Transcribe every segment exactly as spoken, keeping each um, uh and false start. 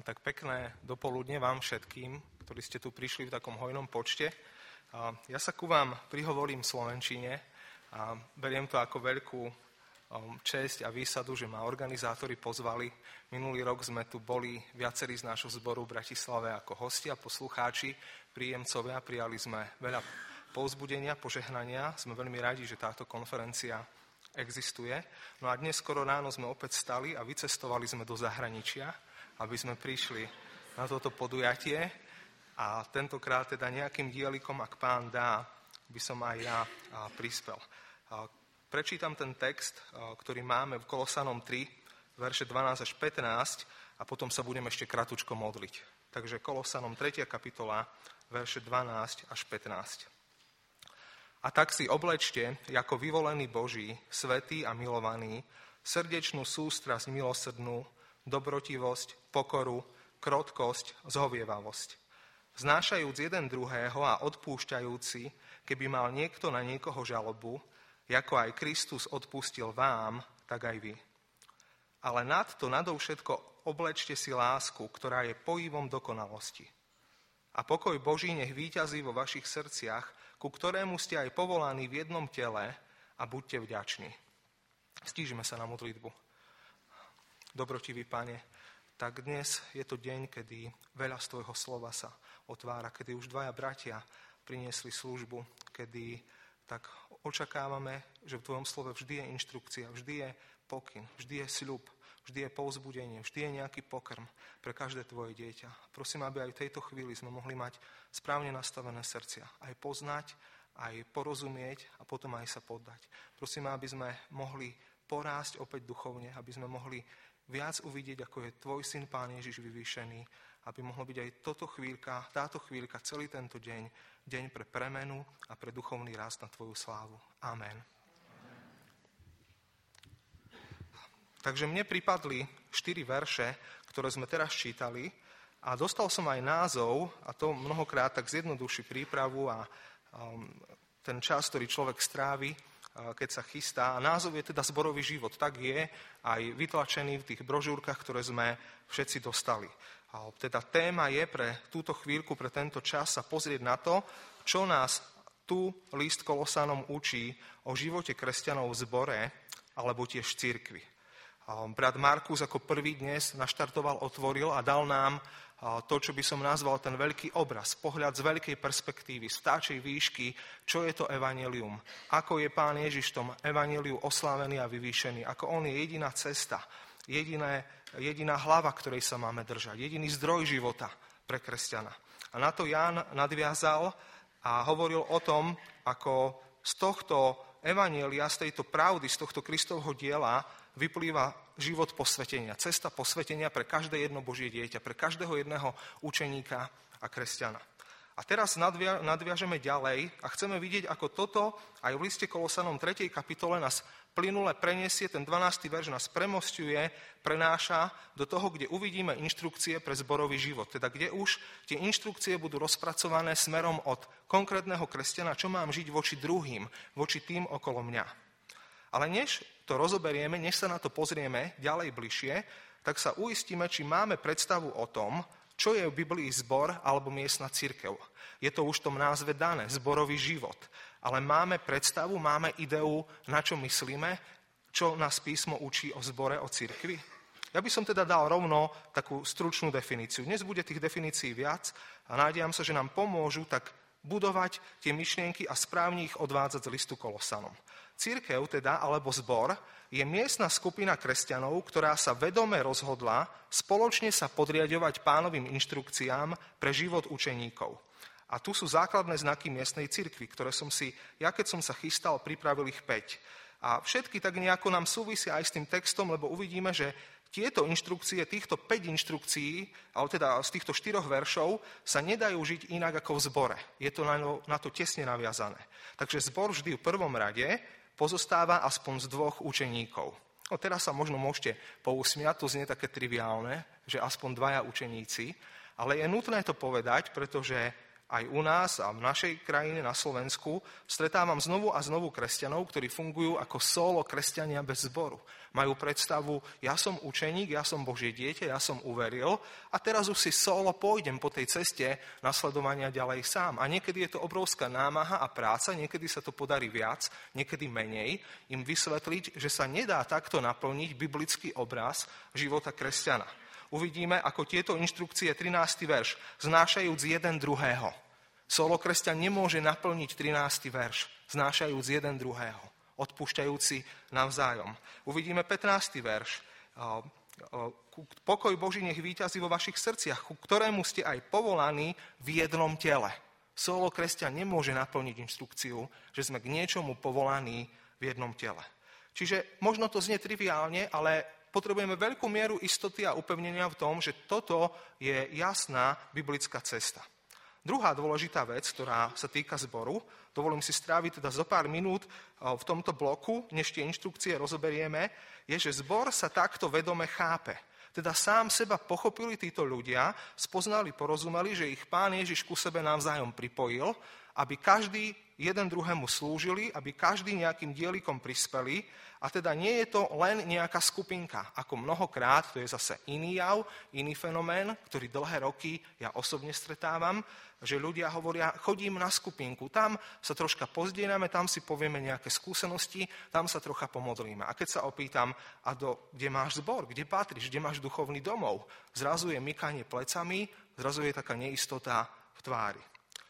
Tak pekné dopoludne vám všetkým, ktorí ste tu prišli v takom hojnom počte. Ja sa ku vám prihovorím v slovenčine a beriem to ako veľkú česť a výsadu, že ma organizátori pozvali. Minulý rok sme tu boli viacerí z nášho zboru v Bratislave ako hostia, poslucháči, príjemcovia. Prijali sme veľa povzbudenia, požehnania. Sme veľmi radi, že táto konferencia existuje. No a dnes skoro ráno sme opäť stali a vycestovali sme do zahraničia, aby sme prišli na toto podujatie a tentokrát teda nejakým dielikom, ak Pán dá, by som aj ja prispel. Prečítam ten text, ktorý máme v Kolosanom tri, verše dvanásť až pätnásť a potom sa budem ešte kratučko modliť. Takže Kolosanom tretia kapitola, verše dvanásť až pätnásť. A tak si oblečte, ako vyvolený Boží, svätý a milovaný, srdečnú sústrasť milosrdnú, dobrotivosť, pokoru, krotkosť, zhovievavosť. Znášajúc jeden druhého a odpúšťajúci, keby mal niekto na niekoho žalobu, ako aj Kristus odpustil vám, tak aj vy. Ale nadto nadovšetko oblečte si lásku, ktorá je pojívom dokonalosti. A pokoj Boží nech víťazí vo vašich srdciach, ku ktorému ste aj povolaní v jednom tele a buďte vďační. Stížime sa na modlitbu. Dobrotivý Pane, tak dnes je to deň, kedy veľa z Tvojho slova sa otvára, kedy už dvaja bratia priniesli službu, kedy tak očakávame, že v Tvojom slove vždy je inštrukcia, vždy je pokyn, vždy je sľub, vždy je povzbudenie, vždy je nejaký pokrm pre každé Tvoje dieťa. Prosím, aby aj v tejto chvíli sme mohli mať správne nastavené srdcia, aj poznať, aj porozumieť a potom aj sa poddať. Prosím, aby sme mohli porásť opäť duchovne, aby sme mohli viac uvidieť, ako je Tvoj syn Pán Ježiš vyvýšený, aby mohlo byť aj toto chvíľka, táto chvíľka, celý tento deň, deň pre premenu a pre duchovný rast na Tvoju slávu. Amen. Takže mne pripadli štyri verše, ktoré sme teraz čítali a dostal som aj názov, a to mnohokrát tak zjednoduší prípravu a um, ten čas, ktorý človek strávi, keď sa chystá. A názov je teda Zborový život. Tak je aj vytlačený v tých brožúrkach, ktoré sme všetci dostali. A teda téma je pre túto chvíľku, pre tento čas sa pozrieť na to, čo nás tu list Kolosanom učí o živote kresťanov v zbore alebo tiež v cirkvi. Brat Markus ako prvý dnes naštartoval, otvoril a dal nám to, čo by som nazval ten veľký obraz, pohľad z veľkej perspektívy, z vtáčej výšky, čo je to evanjelium, ako je Pán Ježiš v tom evanjeliu oslávený a vyvýšený, ako on je jediná cesta, jediné, jediná hlava, ktorej sa máme držať, jediný zdroj života pre kresťana. A na to Ján nadviazal a hovoril o tom, ako z tohto evanjelia, z tejto pravdy, z tohto Kristovho diela vyplýva život posvetenia, cesta posvetenia pre každé jedno Božie dieťa, pre každého jedného učeníka a kresťana. A teraz nadvia, nadviažeme ďalej a chceme vidieť, ako toto aj v liste Kolosanom tretej kapitole nás plynule preniesie, ten dvanásty verš nás premosťuje, prenáša do toho, kde uvidíme inštrukcie pre zborový život, teda kde už tie inštrukcie budú rozpracované smerom od konkrétneho kresťana, čo mám žiť voči druhým, voči tým okolo mňa. Ale než to rozoberieme, než sa na to pozrieme ďalej bližšie, tak sa uistíme, či máme predstavu o tom, čo je v Biblii zbor alebo miestna cirkev. Je to už v tom názve dané, zborový život. Ale máme predstavu, máme ideu, na čo myslíme, čo nás písmo učí o zbore, o cirkvi. Ja by som teda dal rovno takú stručnú definíciu. Dnes bude tých definícií viac a nádejam sa, že nám pomôžu tak budovať tie myšlienky a správne ich odvádzať z listu Kolosanom. Cirkev teda, alebo zbor, je miestna skupina kresťanov, ktorá sa vedome rozhodla spoločne sa podriaďovať Pánovým inštrukciám pre život učeníkov. A tu sú základné znaky miestnej cirkvi, ktoré som si, ja keď som sa chystal, pripravil ich päť. A všetky tak nejako nám súvisia aj s tým textom, lebo uvidíme, že tieto inštrukcie, týchto päť inštrukcií, ale teda z týchto štyroch veršov, sa nedajú žiť inak ako v zbore. Je to na, na to tesne naviazané. Takže zbor vždy v prvom rade pozostáva aspoň z dvoch učeníkov. No teraz sa možno môžete pousmiať, to znie také triviálne, že aspoň dvaja učeníci, ale je nutné to povedať, pretože aj u nás a v našej krajine na Slovensku stretávam znovu a znovu kresťanov, ktorí fungujú ako solo kresťania bez zboru. Majú predstavu, ja som učeník, ja som Božie dieťa, ja som uveril a teraz už si solo pôjdem po tej ceste nasledovania ďalej sám. A niekedy je to obrovská námaha a práca, niekedy sa to podarí viac, niekedy menej, im vysvetliť, že sa nedá takto naplniť biblický obraz života kresťana. Uvidíme, ako tieto inštrukcie, trinásty verš, znášajúc jeden druhého. Solo kresťan nemôže naplniť trinásty verš, znášajúc jeden druhého, odpúšťajúci navzájom. Uvidíme pätnásty verš. Pokoj Boží nech víťazí vo vašich srdciach, ku ktorému ste aj povolaní v jednom tele. Solo kresťan nemôže naplniť inštrukciu, že sme k niečomu povolaní v jednom tele. Čiže možno to znie triviálne, ale potrebujeme veľkú mieru istoty a upevnenia v tom, že toto je jasná biblická cesta. Druhá dôležitá vec, ktorá sa týka zboru, dovolím si stráviť teda zo pár minút v tomto bloku, než tie inštrukcie rozoberieme, je, že zbor sa takto vedome chápe. Teda sám seba pochopili títo ľudia, spoznali, porozumeli, že ich Pán Ježiš ku sebe navzájom pripojil, aby každý jeden druhému slúžili, aby každý nejakým dielikom prispeli. A teda nie je to len nejaká skupinka. Ako mnohokrát, to je zase iný jav, iný fenomén, ktorý dlhé roky ja osobne stretávam, že ľudia hovoria, chodím na skupinku, tam sa troška pozdierame, tam si povieme nejaké skúsenosti, tam sa trocha pomodlíme. A keď sa opýtam, a do, kde máš zbor, kde patríš, kde máš duchovný domov, zrazu je mykanie plecami, zrazu je taká neistota v tvári.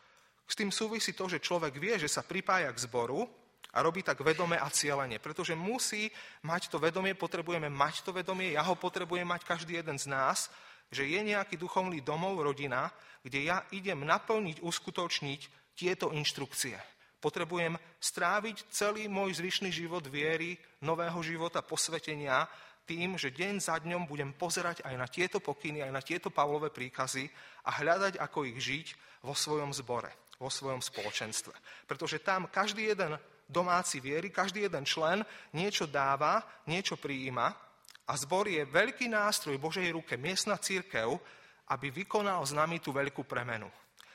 S tým súvisí to, že človek vie, že sa pripája k zboru a robí tak vedome a cieľene, pretože musí mať to vedomie, potrebujeme mať to vedomie, ja ho potrebujem mať každý jeden z nás, že je nejaký duchovný domov, rodina, kde ja idem naplniť, uskutočniť tieto inštrukcie. Potrebujem stráviť celý môj zvyšný život viery, nového života, posvetenia tým, že deň za dňom budem pozerať aj na tieto pokyny, aj na tieto Pavlové príkazy a hľadať, ako ich žiť vo svojom zbore, vo svojom spoločenstve. Pretože tam každý jeden domáci viery, každý jeden člen niečo dáva, niečo prijíma a zbor je veľký nástroj v Božej ruke, miestna cirkev, aby vykonal s nami tú veľkú premenu.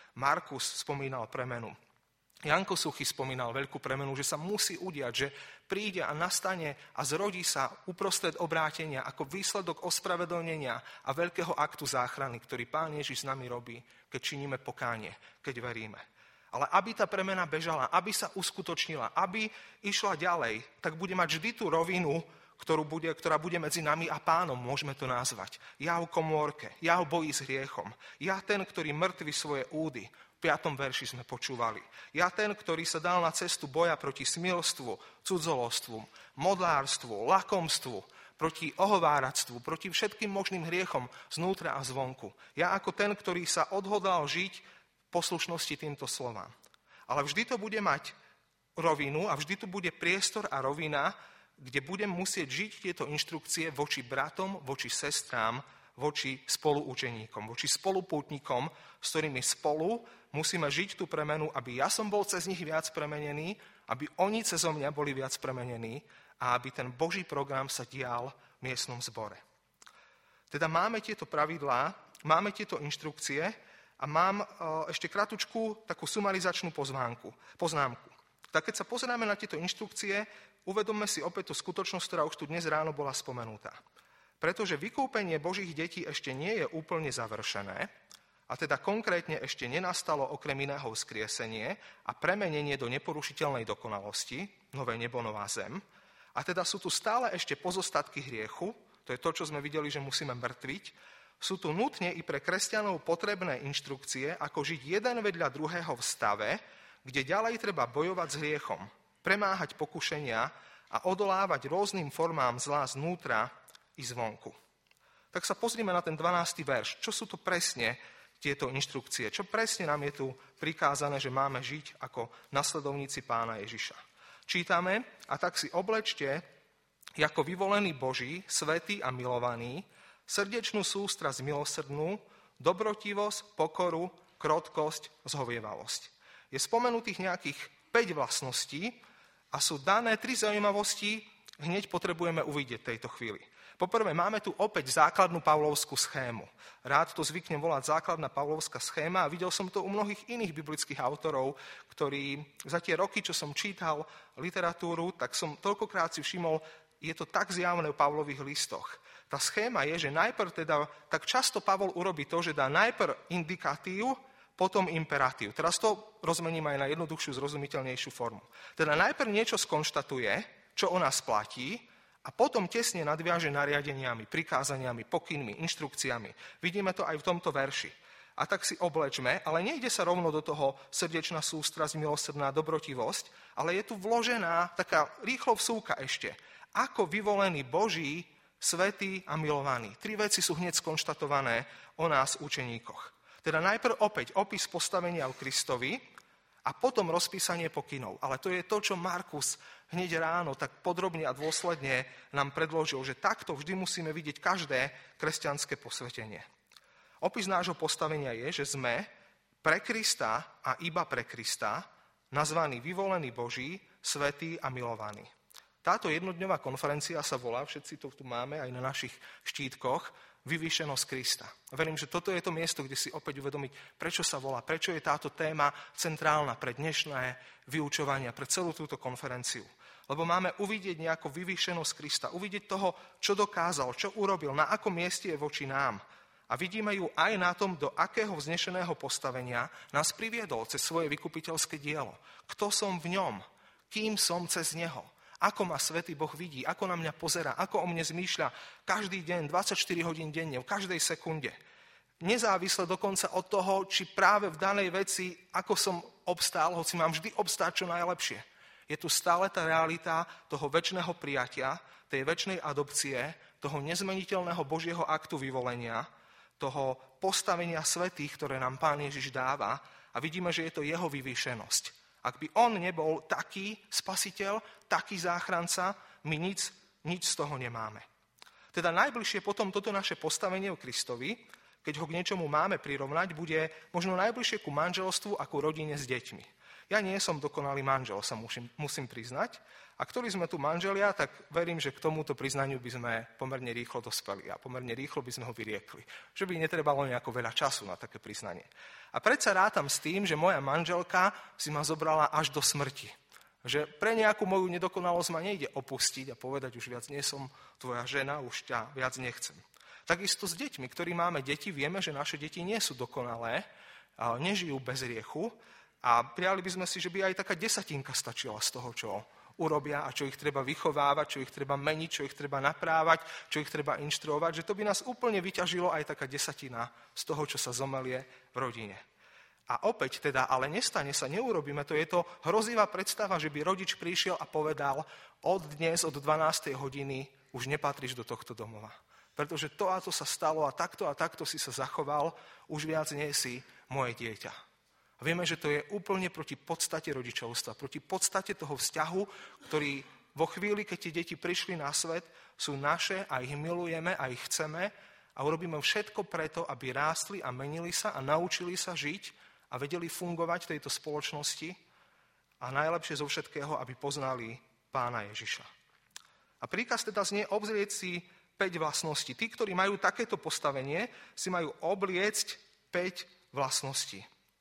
Markus spomínal premenu. Janko Suchy spomínal veľkú premenu, že sa musí udiať, že príde a nastane a zrodí sa uprostred obrátenia ako výsledok ospravedlnenia a veľkého aktu záchrany, ktorý Pán Ježiš s nami robí, keď činíme pokánie, keď veríme. Ale aby tá premena bežala, aby sa uskutočnila, aby išla ďalej, tak bude mať vždy tú rovinu, ktorú bude, ktorá bude medzi nami a Pánom, môžeme to nazvať. Ja v komórke, ja v boji s hriechom, ja ten, ktorý mŕtvi svoje údy, v piatom verši sme počúvali. Ja ten, ktorý sa dal na cestu boja proti smilstvu, cudzolostvu, modlárstvu, lakomstvu, proti ohováractvu, proti všetkým možným hriechom znútra a zvonku. Ja ako ten, ktorý sa odhodlal žiť poslušnosti týmto slovám. Ale vždy to bude mať rovinu a vždy tu bude priestor a rovina, kde budem musieť žiť tieto inštrukcie voči bratom, voči sestrám, voči spoluučeníkom, voči spolupútnikom, s ktorými spolu musíme žiť tú premenu, aby ja som bol cez nich viac premenený, aby oni cezo mňa boli viac premenení a aby ten Boží program sa dial v miestnom zbore. Teda máme tieto pravidlá, máme tieto inštrukcie, a mám ešte kratučku takú sumarizačnú poznámku. poznámku. Tak keď sa pozeráme na tieto inštrukcie, uvedomme si opäť tú skutočnosť, ktorá už tu dnes ráno bola spomenutá. Pretože vykúpenie Božích detí ešte nie je úplne završené, a teda konkrétne ešte nenastalo okrem iného vzkriesenie a premenenie do neporušiteľnej dokonalosti, nové nebo, nová zem, a teda sú tu stále ešte pozostatky hriechu, to je to, čo sme videli, že musíme mŕtviť. Sú tu nutne i pre kresťanov potrebné inštrukcie, ako žiť jeden vedľa druhého v stave, kde ďalej treba bojovať s hriechom, premáhať pokušenia a odolávať rôznym formám zla znútra i zvonku. Tak sa pozrime na ten dvanásty verš. Čo sú to presne tieto inštrukcie? Čo presne nám je tu prikázané, že máme žiť ako nasledovníci Pána Ježiša? Čítame, a tak si oblečte ako vyvolený Boží, svätý a milovaný, srdečnú sústrasť milosrdnú, dobrotivosť, pokoru, krotkosť, zhovievalosť. Je spomenutých nejakých päť vlastností a sú dané tri zaujímavosti, hneď potrebujeme uvidieť tejto chvíli. Poprvé, máme tu opäť základnú pavlovskú schému. Rád to zvyknem volať základná pavlovská schéma a videl som to u mnohých iných biblických autorov, ktorí za tie roky, čo som čítal literatúru, tak som toľkokrát si všimol, je to tak zjavné v Pavlových listoch. Tá schéma je, že najprv teda, tak často Pavol urobí to, že dá najprv indikatív, potom imperatív. Teraz to rozmením aj na jednoduchšiu, zrozumiteľnejšiu formu. Teda najprv niečo skonštatuje, čo o nás platí, a potom tesne nadviaže nariadeniami, prikázaniami, pokynmi, inštrukciami. Vidíme to aj v tomto verši. A tak si oblečme, ale nejde sa rovno do toho srdečná sústrasť, milosrdná dobrotivosť, ale je tu vložená taká rýchlo vsúka ešte. Ako vyvolený Boží, svätý a milovaný. Tri veci sú hneď skonštatované o nás, učeníkoch. Teda najprv opäť opis postavenia v Kristovi a potom rozpísanie pokynov. Ale to je to, čo Markus hneď ráno tak podrobne a dôsledne nám predložil, že takto vždy musíme vidieť každé kresťanské posvetenie. Opis nášho postavenia je, že sme pre Krista a iba pre Krista nazvaní vyvolení Boží, svätí a milovaní. Táto jednodňová konferencia sa volá, všetci to tu máme aj na našich štítkoch, Vyvýšenosť Krista. Verím, že toto je to miesto, kde si opäť uvedomiť, prečo sa volá, prečo je táto téma centrálna pre dnešné vyučovanie, pre celú túto konferenciu. Lebo máme uvidieť nejakú vyvýšenosť Krista, uvidieť toho, čo dokázal, čo urobil, na akom mieste je voči nám. A vidíme ju aj na tom, do akého vznešeného postavenia nás priviedol cez svoje vykupiteľské dielo. Kto som v ňom? Kým som cez neho? Ako ma Svätý Boh vidí, ako na mňa pozerá, ako o mne zmýšľa každý deň, dvadsaťštyri hodín denne, v každej sekunde. Nezávisle dokonca od toho, či práve v danej veci, ako som obstál, hoci mám vždy obstáť čo najlepšie. Je tu stále tá realita toho večného prijatia, tej večnej adopcie, toho nezmeniteľného Božieho aktu vyvolenia, toho postavenia svätých, ktoré nám Pán Ježiš dáva, a vidíme, že je to jeho vyvýšenosť. Ak by on nebol taký spasiteľ, taký záchranca, my nič, nič z toho nemáme. Teda najbližšie potom toto naše postavenie v Kristovi, keď ho k niečomu máme prirovnať, bude možno najbližšie ku manželstvu a ku rodine s deťmi. Ja nie som dokonalý manžel, sa musím, musím priznať. A ktorí sme tu manželia, tak verím, že k tomuto priznaniu by sme pomerne rýchlo dospeli a pomerne rýchlo by sme ho vyriekli. Že by netrebalo nejako veľa času na také priznanie. A predsa rátam s tým, že moja manželka si ma zobrala až do smrti. Že pre nejakú moju nedokonalosť ma nejde opustiť a povedať, už viac nie som tvoja žena, už ťa viac nechcem. Takisto s deťmi, ktorí máme deti, vieme, že naše deti nie sú dokonalé, nežijú bez hriechu a prijali by sme si, že by aj taká desatinka stačila z toho, čo urobia a čo ich treba vychovávať, čo ich treba meniť, čo ich treba naprávať, čo ich treba inštruovať, že to by nás úplne vyťažilo aj taká desatina z toho, čo sa zomelie v rodine. A opäť teda, ale nestane sa, neurobíme to, je to hrozivá predstava, že by rodič prišiel a povedal, od dnes, od dvanástej hodiny už nepatríš do tohto domova. Pretože to a to sa stalo a takto a takto si sa zachoval, už viac nie si moje dieťa. A vieme, že to je úplne proti podstate rodičovstva, proti podstate toho vzťahu, ktorý vo chvíli, keď tie deti prišli na svet, sú naše a ich milujeme a ich chceme a urobíme všetko preto, aby rástli a menili sa a naučili sa žiť a vedeli fungovať v tejto spoločnosti a najlepšie zo všetkého, aby poznali Pána Ježiša. A príkaz teda znie obzrieť si päť vlastností. Tí, ktorí majú takéto postavenie, si majú obliecť päť vlastností.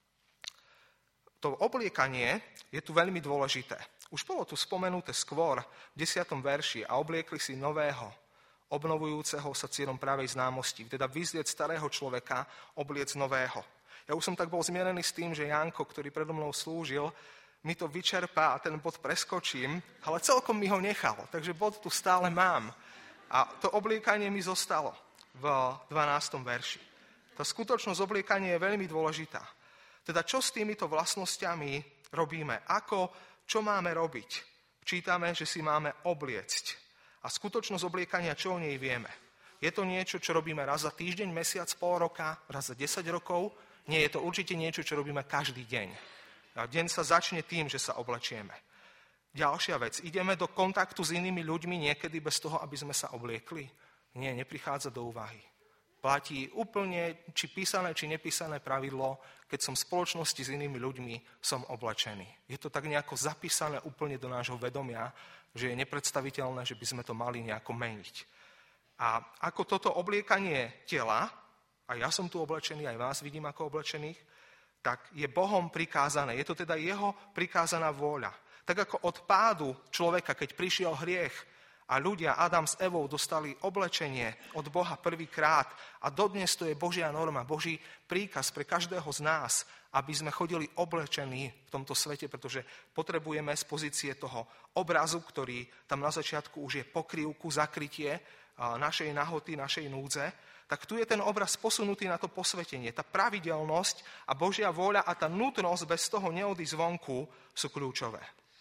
To obliekanie je tu veľmi dôležité. Už bolo tu spomenuté skôr v desiatom verši a obliekli si nového, obnovujúceho sa cieľom pravej známosti, teda vyzlieť starého človeka, obliec nového. Ja už som tak bol zmierený s tým, že Janko, ktorý predo mnou slúžil, mi to vyčerpá a ten bod preskočím, ale celkom mi ho nechal, takže bod tu stále mám. A to obliekanie mi zostalo v dvanástom verši. Tá skutočnosť obliekania je veľmi dôležitá. Teda čo s týmito vlastnosťami robíme? Ako, čo máme robiť? Čítame, že si máme obliecť. A skutočnosť obliekania, čo o nej vieme? Je to niečo, čo robíme raz za týždeň, mesiac, pol roka, raz za desať rokov? Nie, je to určite niečo, čo robíme každý deň. A deň sa začne tým, že sa oblečieme. Ďalšia vec. Ideme do kontaktu s inými ľuďmi niekedy bez toho, aby sme sa obliekli? Nie, neprichádza do úvahy. Platí úplne, či písané, či nepísané pravidlo, keď som v spoločnosti s inými ľuďmi, som oblečený. Je to tak nejako zapísané úplne do nášho vedomia, že je nepredstaviteľné, že by sme to mali nejako meniť. A ako toto obliekanie tela, a ja som tu oblečený, aj vás vidím ako oblečených, tak je Bohom prikázané. Je to teda jeho prikázaná vôľa. Tak ako od pádu človeka, keď prišiel hriech a ľudia, Adam s Evou, dostali oblečenie od Boha prvýkrát a dodnes to je Božia norma, Boží príkaz pre každého z nás, aby sme chodili oblečení v tomto svete, pretože potrebujeme z pozície toho obrazu, ktorý tam na začiatku už je pokrývku, zakrytie našej nahoty, našej núdze, tak tu je ten obraz posunutý na to posvetenie. Tá pravidelnosť a Božia vôľa a tá nutnosť bez toho neodísť zvonku sú kľúčové.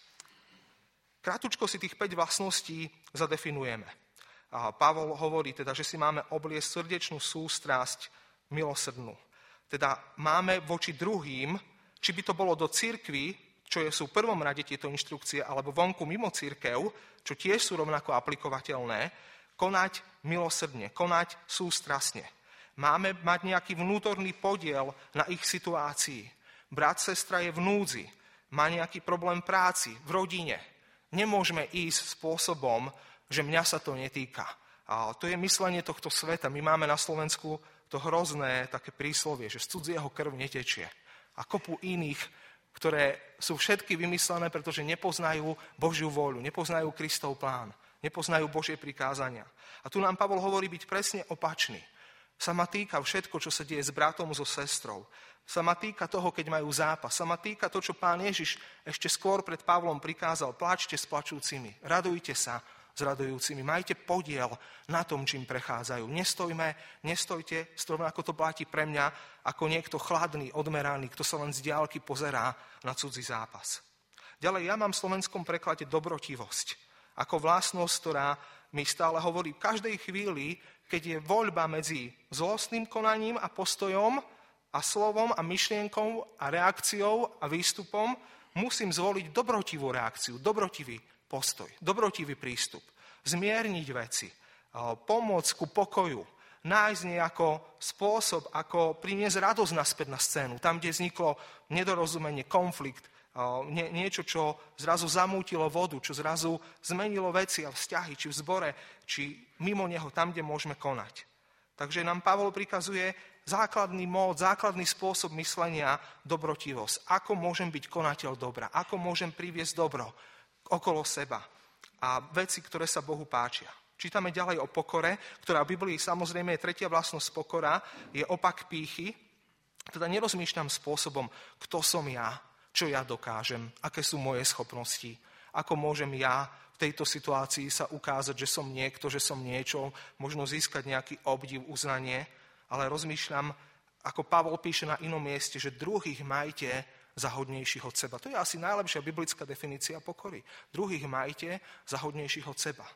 Krátučko si tých päť vlastností zadefinujeme. A Pavol hovorí teda, že si máme obliecť srdečnú sústrasť milosrdnú. Teda máme voči druhým, či by to bolo do cirkvi, čo sú v prvom rade tieto inštrukcie, alebo vonku mimo cirkev, čo tiež sú rovnako aplikovateľné, konať milosrdne, konať sústrasne. Máme mať nejaký vnútorný podiel na ich situácii. Brat, sestra je v núdzi, má nejaký problém práci, v rodine. Nemôžeme ísť spôsobom, že mňa sa to netýka. A to je myslenie tohto sveta. My máme na Slovensku to hrozné také príslovie, že z cudzieho krv netečie. A kopu iných, ktoré sú všetky vymyslené, pretože nepoznajú Božiu vôľu, nepoznajú Kristov plán, nepoznajú Božie prikázania. A tu nám Pavol hovorí byť presne opačný. Sa ma týka všetko, čo sa deje s bratom, so sestrou. Sa ma týka toho, keď majú zápas. Sa ma týka to, čo Pán Ježiš ešte skôr pred Pavlom prikázal. Pláčte s plačúcimi, radujte sa s radujúcimi, majte podiel na tom, čím prechádzajú. Nestojme, nestojte, strovno ako to platí pre mňa, ako niekto chladný, odmeraný, kto sa len z diaľky pozerá na cudzí zápas. Ďalej, ja mám v slovenskom preklade dobrotivosť. Ako vlastnosť, ktorá mi stále hovorí v každej chvíli, keď je voľba medzi zlostným konaním a postojom a slovom a myšlienkou a reakciou a výstupom, musím zvoliť dobrotivú reakciu, dobrotivý postoj, dobrotivý prístup, zmierniť veci, pomôcť ku pokoju, nájsť nejako spôsob, ako priniesť radosť naspäť na scénu, tam, kde vzniklo nedorozumenie, konflikt, Nie, niečo, čo zrazu zamútilo vodu, čo zrazu zmenilo veci a vzťahy, či v zbore, či mimo neho, tam, kde môžeme konať. Takže nám Pavol prikazuje základný mód, základný spôsob myslenia dobrotivosť. Ako môžem byť konateľ dobra, ako môžem priviesť dobro okolo seba a veci, ktoré sa Bohu páčia. Čítame ďalej o pokore, ktorá v Biblii samozrejme je tretia vlastnosť pokora, je opak pýchy. Teda nerozmýšľam spôsobom, kto som ja, čo ja dokážem, aké sú moje schopnosti, ako môžem ja v tejto situácii sa ukázať, že som niekto, že som niečo, možno získať nejaký obdiv, uznanie, ale rozmýšľam, ako Pavol píše na inom mieste, že druhých majte za hodnejších od seba. To je asi najlepšia biblická definícia pokory. Druhých majte za hodnejších od seba.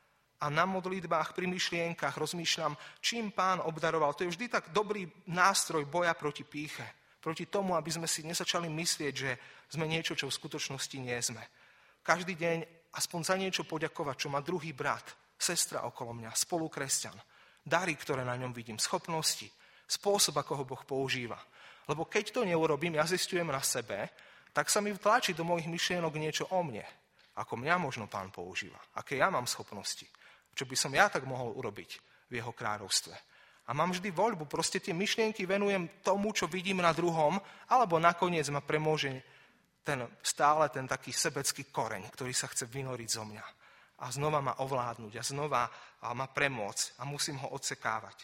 A na modlitbách, pri myšlienkach rozmýšľam, čím Pán obdaroval. To je vždy tak dobrý nástroj boja proti pýche. Proti tomu, aby sme si nezačali myslieť, že sme niečo, čo v skutočnosti nie sme. Každý deň aspoň za niečo poďakovať, čo má druhý brat, sestra okolo mňa, spolukresťan. Dary, ktoré na ňom vidím, schopnosti, spôsob, ako ho Boh používa. Lebo keď to neurobím, ja zistujem na sebe, tak sa mi vtlačí do mojich myšlienok niečo o mne. Ako mňa možno Pán používa. Aké ja mám schopnosti. Čo by som ja tak mohol urobiť v jeho kráľovstve. A mám vždy voľbu, proste tie myšlienky venujem tomu, čo vidím na druhom, alebo nakoniec ma premôže ten, stále ten taký sebecký koreň, ktorý sa chce vynoriť zo mňa. A znova ma ovládnuť a znova ma premôcť a musím ho odsekávať.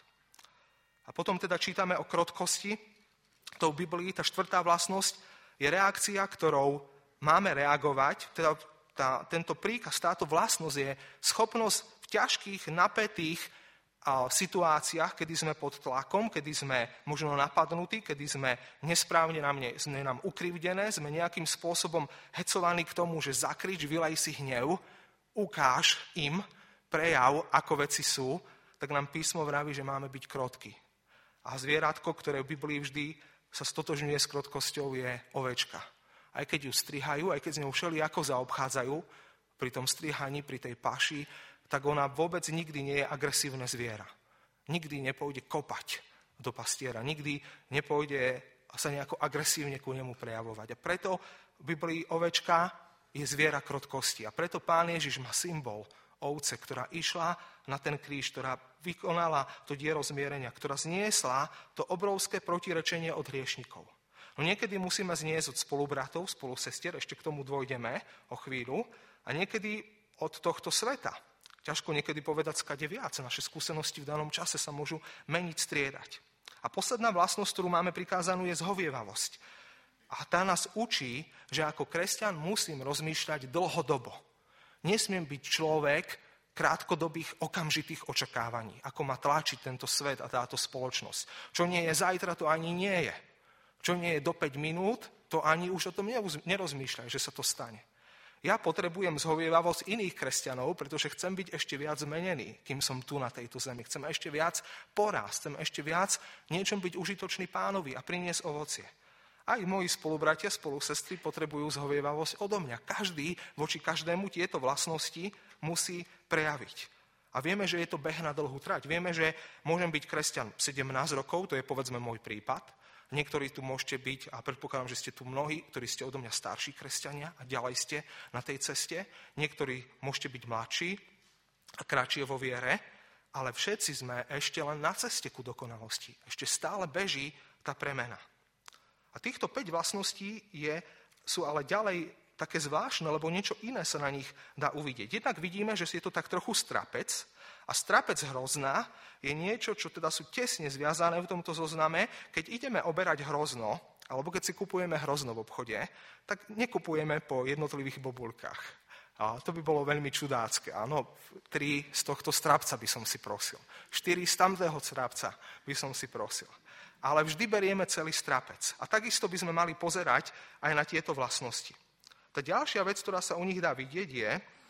A potom teda čítame o krotkosti. Tou Biblii, tá štvrtá vlastnosť je reakcia, ktorou máme reagovať. Teda tá, tento príkaz, táto vlastnosť je schopnosť v ťažkých, napätých a v situáciách, kedy sme pod tlakom, kedy sme možno napadnutí, kedy sme nesprávne na mne, sme nám ukrivdené, sme nejakým spôsobom hecovaní k tomu, že zakrič, vylej si hnev, ukáž im, prejav, ako veci sú, tak nám písmo vraví, že máme byť krotky. A zvieratko, ktoré v Biblii vždy sa stotožňuje s krotkosťou, je ovečka. Aj keď ju strihajú, aj keď z ňou všelijako zaobchádzajú, pri tom strihaní, pri tej paši, tak ona vôbec nikdy nie je agresívne zviera. Nikdy nepôjde kopať do pastiera, nikdy nepôjde sa nejako agresívne ku nemu prejavovať. A preto v Biblii ovečka je zviera krotkosti. A preto Pán Ježiš má symbol ovce, ktorá išla na ten kríž, ktorá vykonala to dielo zmierenia, ktorá zniesla to obrovské protirečenie od hriešnikov. No niekedy musíme zniesť od spolubratov, spolusestier, ešte k tomu dôjdeme o chvíľu, a niekedy od tohto sveta. Ťažko niekedy povedať skade viac. Naše skúsenosti v danom čase sa môžu meniť, striedať. A posledná vlastnosť, ktorú máme prikázanú, je zhovievavosť. A tá nás učí, že ako kresťan musím rozmýšľať dlhodobo. Nesmiem byť človek krátkodobých okamžitých očakávaní, ako ma tlačí tento svet a táto spoločnosť. Čo nie je zajtra, to ani nie je. Čo nie je do päť minút, to ani už o tom nerozmýšľaj, že sa to stane. Ja potrebujem zhovievavosť iných kresťanov, pretože chcem byť ešte viac zmenený, kým som tu na tejto zemi. Chcem ešte viac porásť, chcem ešte viac niečom byť užitočný Pánovi a priniesť ovocie. Aj moji spolubratia, spolusestry potrebujú zhovievavosť odo mňa. Každý voči každému tieto vlastnosti musí prejaviť. A vieme, že je to beh na dlhú trať. Vieme, že môžem byť kresťan sedemnásť rokov, to je povedzme môj prípad. Niektorí tu môžete byť, a predpokladám, že ste tu mnohí, ktorí ste odo mňa starší kresťania a ďalej ste na tej ceste. Niektorí môžete byť mladší a kratšie vo viere, ale všetci sme ešte len na ceste ku dokonalosti. Ešte stále beží tá premena. A týchto päť vlastností je, sú ale ďalej také zvláštne, lebo niečo iné sa na nich dá uvidieť. Jednak vidíme, že je to tak trochu strapec, a strapec hrozna je niečo, čo teda sú tesne zviazané v tomto zozname. Keď ideme oberať hrozno, alebo keď si kupujeme hrozno v obchode, tak nekupujeme po jednotlivých bobulkách. A to by bolo veľmi čudácké. Áno, tri z tohto strapca by som si prosil. Štyri z tamtého strapca by som si prosil. Ale vždy berieme celý strapec. A takisto by sme mali pozerať aj na tieto vlastnosti. Tá ďalšia vec, ktorá sa u nich dá vidieť, je,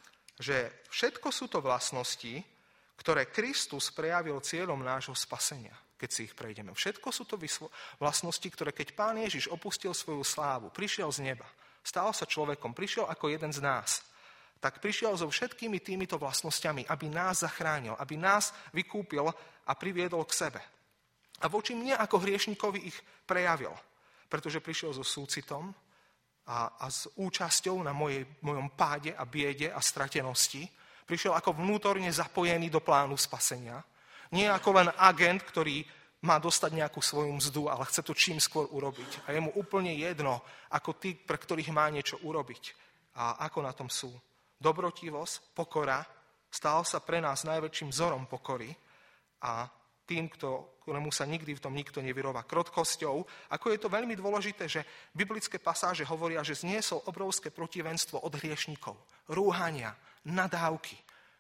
že všetko sú to vlastnosti, ktoré Kristus prejavil cieľom nášho spasenia, keď si ich prejdeme. Všetko sú to vlastnosti, ktoré keď Pán Ježiš opustil svoju slávu, prišiel z neba, stal sa človekom, prišiel ako jeden z nás, tak prišiel so všetkými týmito vlastnosťami, aby nás zachránil, aby nás vykúpil a priviedol k sebe. A voči mne ako hriešnikovi ich prejavil, pretože prišiel so súcitom a, a s účasťou na mojej, mojom páde a biede a stratenosti. Prišiel ako vnútorne zapojený do plánu spasenia. Nie ako len agent, ktorý má dostať nejakú svoju mzdu, ale chce to čím skôr urobiť. A je mu úplne jedno, ako tí, pre ktorých má niečo urobiť. A ako na tom sú. Dobrotivosť, pokora, stal sa pre nás najväčším vzorom pokory a tým, kto, ktorému sa nikdy v tom nikto nevyrová krotkosťou. Ako je to veľmi dôležité, že biblické pasáže hovoria, že zniesol obrovské protivenstvo od hriešnikov, rúhania, nadávky,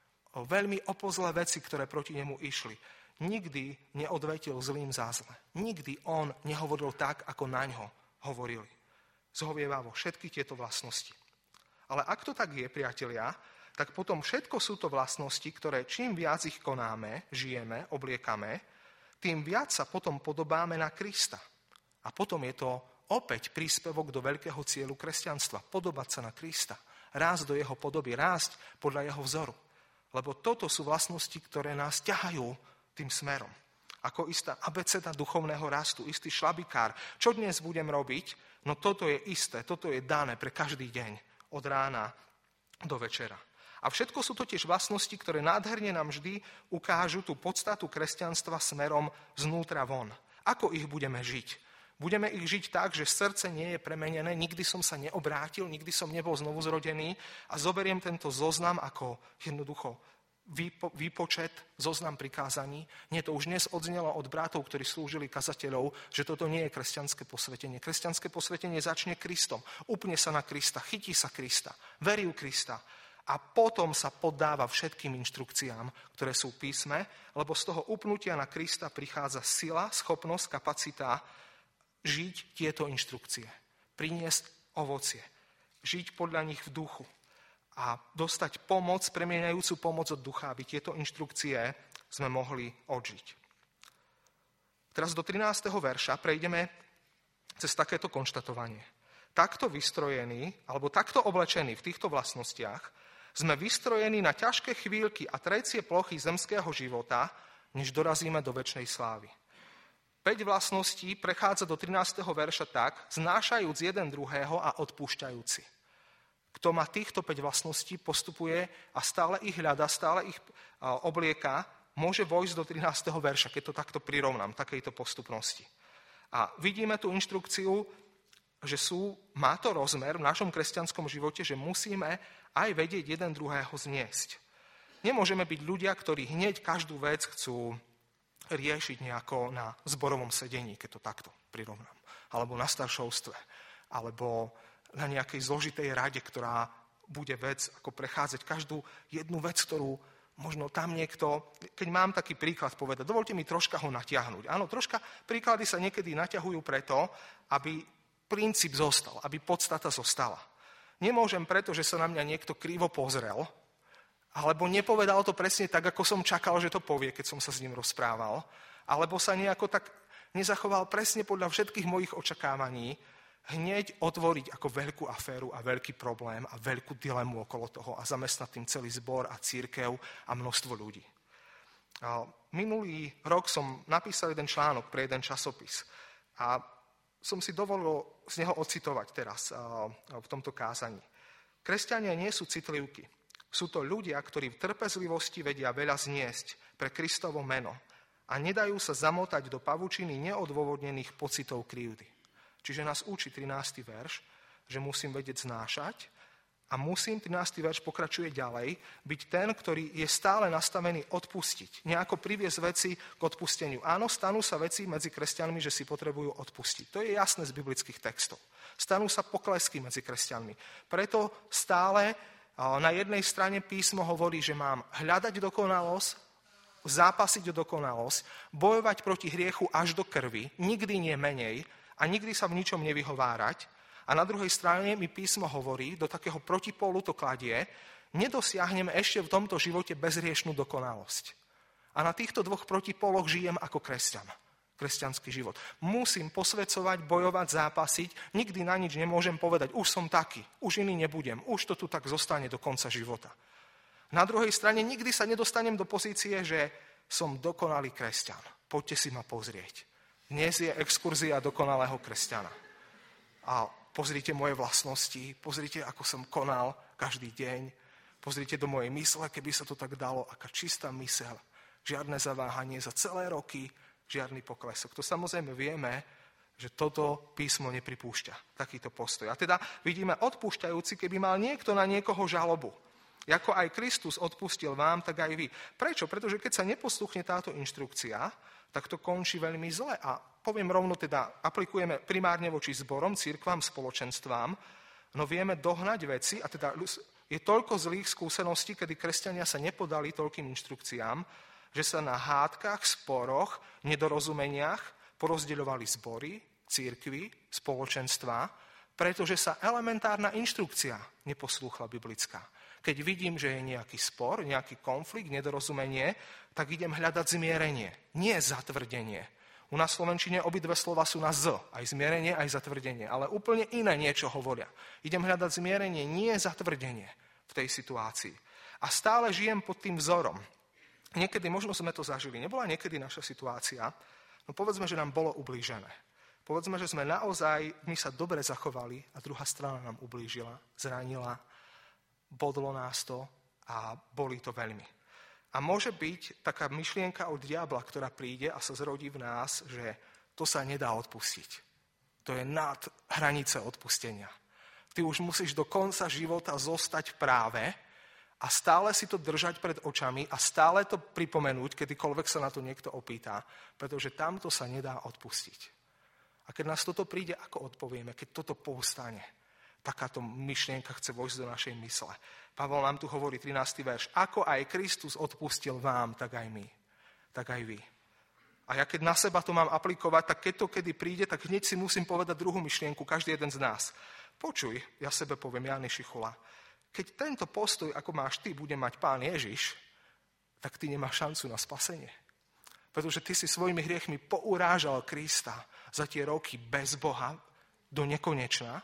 o veľmi opozlé veci, ktoré proti nemu išli. Nikdy neodvetil zlým za zle. Nikdy on nehovoril tak, ako naňho hovorili. Zhovievavo všetky tieto vlastnosti. Ale ak to tak je, priatelia, tak potom všetko sú to vlastnosti, ktoré čím viac ich konáme, žijeme, obliekame, tým viac sa potom podobáme na Krista. A potom je to opäť príspevok do veľkého cieľu kresťanstva. Podobať sa na Krista. Rásť do jeho podoby, rásť podľa jeho vzoru. Lebo toto sú vlastnosti, ktoré nás ťahajú tým smerom. Ako istá abeceda duchovného rastu, istý šlabikár. Čo dnes budem robiť? No toto je isté, toto je dané pre každý deň, od rána do večera. A všetko sú to tiež vlastnosti, ktoré nádherne nám vždy ukážu tú podstatu kresťanstva smerom znútra von. Ako ich budeme žiť? Budeme ich žiť tak, že srdce nie je premenené, nikdy som sa neobrátil, nikdy som nebol znovu zrodený a zoberiem tento zoznam ako jednoducho výpo, výpočet, zoznam prikázaní. Nie, to už dnes odznelo od bratov, ktorí slúžili kazateľov, že toto nie je kresťanské posvetenie. Kresťanské posvetenie začne Kristom. Upne sa na Krista, chytí sa Krista, verí u Krista a potom sa poddáva všetkým inštrukciám, ktoré sú v písme, lebo z toho upnutia na Krista prichádza sila, schopnosť, kapacita žiť tieto inštrukcie, priniesť ovocie, žiť podľa nich v duchu a dostať pomoc, premieňajúcu pomoc od ducha, aby tieto inštrukcie sme mohli odžiť. Teraz do trinásteho verša prejdeme cez takéto konštatovanie. Takto vystrojení, alebo takto oblečení v týchto vlastnostiach, sme vystrojení na ťažké chvíľky a trecie plochy zemského života, než dorazíme do večnej slávy. päť vlastností prechádza do trinásteho verša tak, znášajúc jeden druhého a odpúšťajúci. Kto má týchto päť vlastností, postupuje a stále ich hľada, stále ich oblieka, môže vojsť do trinásteho verša, keď to takto prirovnám, takejto postupnosti. A vidíme tú inštrukciu, že sú, má to rozmer v našom kresťanskom živote, že musíme aj vedieť jeden druhého zniesť. Nemôžeme byť ľudia, ktorí hneď každú vec chcú riešiť nejako na zborovom sedení, keď to takto prirovnám. Alebo na staršovstve. Alebo na nejakej zložitej rade, ktorá bude vec, ako prechádzať každú jednu vec, ktorú možno tam niekto, keď mám taký príklad povedať, dovolte mi troška ho natiahnuť. Áno, troška príklady sa niekedy naťahujú preto, aby princíp zostal, aby podstata zostala. Nemôžem preto, že sa na mňa niekto krivo pozrel, alebo nepovedal to presne tak, ako som čakal, že to povie, keď som sa s ním rozprával, alebo sa nejako tak nezachoval presne podľa všetkých mojich očakávaní, hneď otvoriť ako veľkú aféru a veľký problém a veľkú dilemu okolo toho a zamestnať tým celý zbor a cirkev a množstvo ľudí. Minulý rok som napísal jeden článok pre jeden časopis a som si dovolil z neho ocitovať teraz v tomto kázaní. Kresťania nie sú citlivky. Sú to ľudia, ktorí v trpezlivosti vedia veľa zniesť pre Kristovo meno a nedajú sa zamotať do pavučiny neodôvodnených pocitov krivdy. Čiže nás učí trinásty verš, že musím vedieť znášať a musím, trinásty verš pokračuje ďalej, byť ten, ktorý je stále nastavený odpustiť. Nejako priviesť veci k odpusteniu. Áno, stanú sa veci medzi kresťanmi, že si potrebujú odpustiť. To je jasné z biblických textov. Stanú sa poklesky medzi kresťanmi. Preto stále na jednej strane písmo hovorí, že mám hľadať dokonalosť, zápasiť o dokonalosť, bojovať proti hriechu až do krvi, nikdy nie menej, a nikdy sa v ničom nevyhovárať. A na druhej strane mi písmo hovorí, do takého protipólu to kladie, nedosiahneme ešte v tomto živote bezhriešnú dokonalosť. A na týchto dvoch protipóloch žijem ako kresťan. Kresťanský život. Musím posvedzovať, bojovať, zápasiť, nikdy na nič nemôžem povedať, už som taký, už iný nebudem, už to tu tak zostane do konca života. Na druhej strane nikdy sa nedostanem do pozície, že som dokonalý kresťan. Poďte si ma pozrieť. Dnes je exkurzia dokonalého kresťana. A pozrite moje vlastnosti, pozrite, ako som konal každý deň, pozrite do mojej mysle, keby sa to tak dalo, aká čistá myseľ, žiadne zaváhanie za celé roky, žiadny poklesok. To samozrejme vieme, že toto písmo nepripúšťa, takýto postoj. A teda vidíme odpúšťajúci, keby mal niekto na niekoho žalobu. Ako aj Kristus odpustil vám, tak aj vy. Prečo? Pretože keď sa neposluchne táto inštrukcia, tak to končí veľmi zle. A poviem rovno, teda aplikujeme primárne voči zborom, cirkvám, spoločenstvám, no vieme dohnať veci, a teda je toľko zlých skúseností, kedy kresťania sa nepodali toľkým inštrukciám, že sa na hádkach, sporoch, nedorozumeniach porozdeľovali zbory, cirkvy, spoločenstvá, pretože sa elementárna inštrukcia neposlúchla biblická. Keď vidím, že je nejaký spor, nejaký konflikt, nedorozumenie, tak idem hľadať zmierenie, nie zatvrdenie. U nás v slovenčine obidve slova sú na z, aj zmierenie, aj zatvrdenie, ale úplne iné niečo hovoria. Idem hľadať zmierenie, nie zatvrdenie v tej situácii. A stále žijem pod tým vzorom. Niekedy, možno sme to zažili, nebola niekedy naša situácia, no povedzme, že nám bolo ublížené. Povedzme, že sme naozaj, my sa dobre zachovali a druhá strana nám ublížila, zranila, bodlo nás to a bolí to veľmi. A môže byť taká myšlienka od diabla, ktorá príde a sa zrodí v nás, že to sa nedá odpustiť. To je nad hranice odpustenia. Ty už musíš do konca života zostať v práve a stále si to držať pred očami a stále to pripomenúť, kedykoľvek sa na to niekto opýta, pretože tamto sa nedá odpustiť. A keď nás toto príde, ako odpovieme, keď toto povstane, takáto myšlienka chce vojsť do našej mysle. Pavol nám tu hovorí trinásty verš. Ako aj Kristus odpustil vám, tak aj my. Tak aj vy. A ja keď na seba to mám aplikovať, tak keď to kedy príde, tak hneď si musím povedať druhú myšlienku, každý jeden z nás. Počuj, ja sebe poviem, Jany Šichula, keď tento postoj, ako máš ty, bude mať Pán Ježiš, tak ty nemáš šancu na spasenie. Pretože ty si svojimi hriechmi pourážal Krista za tie roky bez Boha do nekonečna.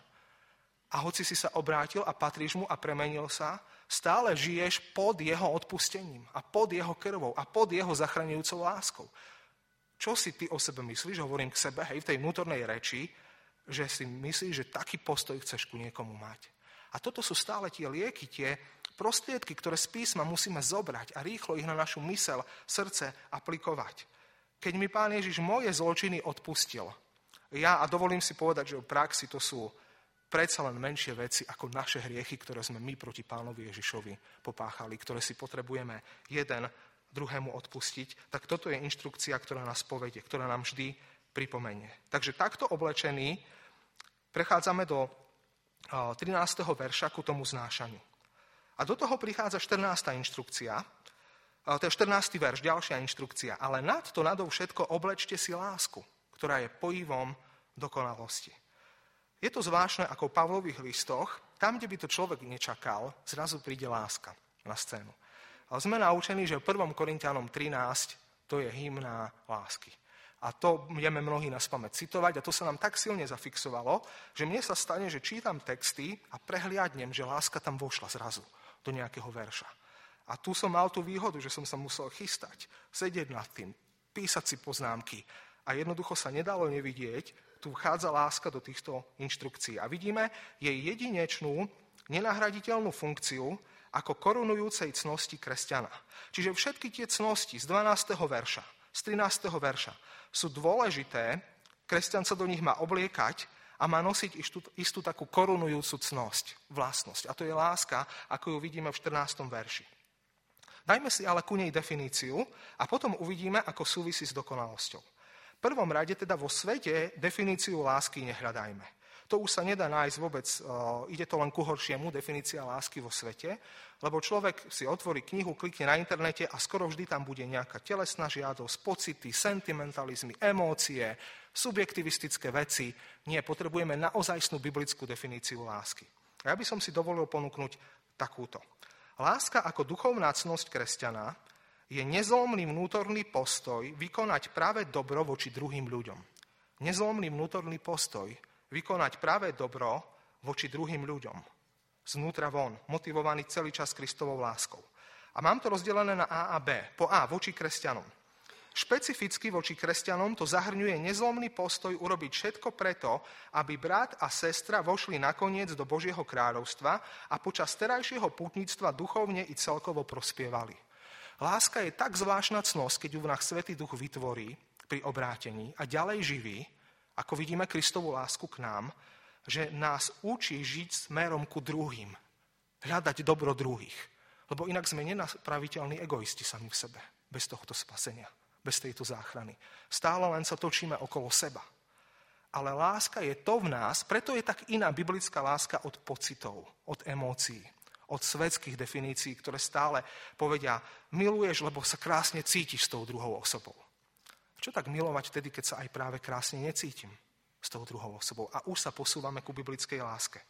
A hoci si sa obrátil a patríš mu a premenil sa, stále žiješ pod jeho odpustením a pod jeho krvou a pod jeho zachraňujúcou láskou. Čo si ty o sebe myslíš? Hovorím k sebe, hej, v tej vnútornej reči, že si myslíš, že taký postoj chceš ku niekomu mať. A toto sú stále tie lieky, tie prostriedky, ktoré z písma musíme zobrať a rýchlo ich na našu myseľ, srdce aplikovať. Keď mi Pán Ježiš moje zločiny odpustil, ja, a dovolím si povedať, že v praxi to sú predsa len menšie veci ako naše hriechy, ktoré sme my proti Pánovi Ježišovi popáchali, ktoré si potrebujeme jeden druhému odpustiť, tak toto je inštrukcia, ktorá nás povedie, ktorá nám vždy pripomenie. Takže takto oblečení prechádzame do trinásteho verša ku tomu znášaniu. A do toho prichádza štrnásta inštrukcia, to je štrnásty verš, ďalšia inštrukcia. Ale nad to, nadou všetko, oblečte si lásku, ktorá je pojivom dokonalosti. Je to zvláštne, ako v Pavlových listoch, tam, kde by to človek nečakal, zrazu príde láska na scénu. Ale sme naučení, že v prvom Korinťanom trinásť to je hymna lásky. A to budeme mnohí naspamäť citovať a to sa nám tak silne zafixovalo, že mne sa stane, že čítam texty a prehliadnem, že láska tam vošla zrazu do nejakého verša. A tu som mal tú výhodu, že som sa musel chystať, sedieť nad tým, písať si poznámky a jednoducho sa nedalo nevidieť, tu vchádza láska do týchto inštrukcií. A vidíme jej jedinečnú, nenahraditeľnú funkciu ako korunujúcej cnosti kresťana. Čiže všetky tie cnosti z dvanásteho verša, z trinásteho verša sú dôležité, kresťan sa do nich má obliekať a má nosiť istú, istú takú korunujúcu cnosť, vlastnosť. A to je láska, ako ju vidíme v štrnástom verši. Dajme si ale ku nej definíciu a potom uvidíme, ako súvisí s dokonalosťou. V prvom rade teda vo svete definíciu lásky nehľadajme. To už sa nedá nájsť vôbec, uh, ide to len ku horšiemu, definícia lásky vo svete, lebo človek si otvorí knihu, klikne na internete a skoro vždy tam bude nejaká telesná žiadosť, pocity, sentimentalizmy, emócie, subjektivistické veci. Nie, potrebujeme naozajstnú biblickú definíciu lásky. A ja by som si dovolil ponúknuť takúto. Láska ako duchovná cnosť kresťana je nezlomný vnútorný postoj vykonať práve dobro voči druhým ľuďom. Nezlomný vnútorný postoj vykonať práve dobro voči druhým ľuďom. Znútra von, motivovaný celý čas Kristovou láskou. A mám to rozdelené na A a B. Po A, voči kresťanom. Špecificky voči kresťanom to zahrňuje nezlomný postoj urobiť všetko preto, aby brat a sestra vošli nakoniec do Božieho kráľovstva a počas terajšieho pútnictva duchovne i celkovo prospievali. Láska je tak zvláštna cnosť, keď ju v nás Svätý Duch vytvorí pri obrátení a ďalej živí, ako vidíme Kristovu lásku k nám, že nás učí žiť smerom ku druhým, hľadať dobro druhých. Lebo inak sme nenapraviteľní egoisti sami v sebe, bez tohto spasenia, bez tejto záchrany. Stále len sa točíme okolo seba. Ale láska je to v nás, preto je tak iná biblická láska od pocitov, od emócií, od svetských definícií, ktoré stále povedia, miluješ, lebo sa krásne cítiš s tou druhou osobou. Čo tak milovať vtedy, keď sa aj práve krásne necítim s tou druhou osobou? A už sa posúvame ku biblickej láske.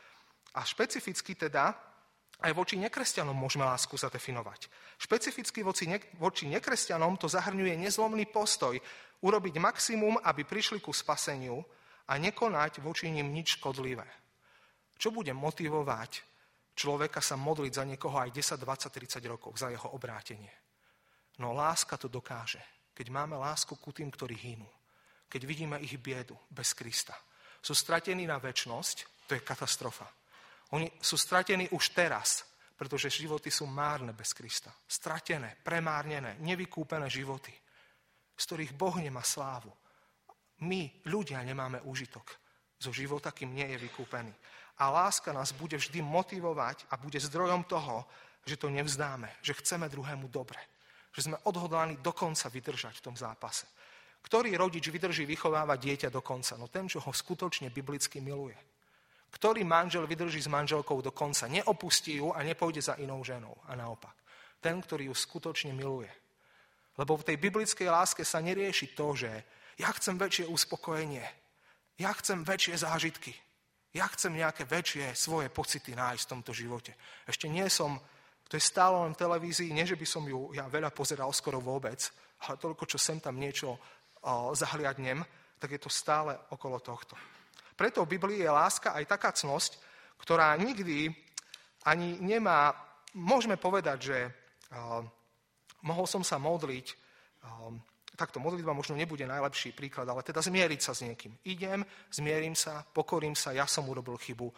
A špecificky teda aj voči nekresťanom môžeme lásku zadefinovať. Špecificky voči, ne, voči nekresťanom to zahrňuje nezlomný postoj urobiť maximum, aby prišli ku spaseniu a nekonať voči nim nič škodlivé. Čo bude motivovať človeka sa modliť za niekoho aj desať, dvadsať, tridsať rokov, za jeho obrátenie? No láska to dokáže. Keď máme lásku ku tým, ktorí hynú. Keď vidíme ich biedu bez Krista. Sú stratení na večnosť, to je katastrofa. Oni sú stratení už teraz, pretože životy sú márne bez Krista. Stratené, premárnené, nevykúpené životy, z ktorých Boh nemá slávu. My, ľudia, nemáme úžitok zo života, kým nie je vykúpený. A láska nás bude vždy motivovať a bude zdrojom toho, že to nevzdáme, že chceme druhému dobre. Že sme odhodlaní dokonca vydržať v tom zápase. Ktorý rodič vydrží vychovávať dieťa do konca? No ten, čo ho skutočne biblicky miluje. Ktorý manžel vydrží s manželkou do konca? Neopustí ju a nepôjde za inou ženou. A naopak. Ten, ktorý ju skutočne miluje. Lebo v tej biblickej láske sa nerieši to, že ja chcem väčšie uspokojenie. Ja chcem väčšie zážitky. Ja chcem nejaké väčšie svoje pocity nájsť v tomto živote. Ešte nie som... To je stále len v televízii, nie že by som ju ja veľa pozeral skoro vôbec, ale toľko, čo sem tam niečo o, zahliadnem, tak je to stále okolo tohto. Preto v Biblii je láska aj taká cnosť, ktorá nikdy ani nemá, môžeme povedať, že o, mohol som sa modliť, o, takto modlitba možno nebude najlepší príklad, ale teda zmieriť sa s niekým. Idem, zmierim sa, pokorím sa, ja som urobil chybu,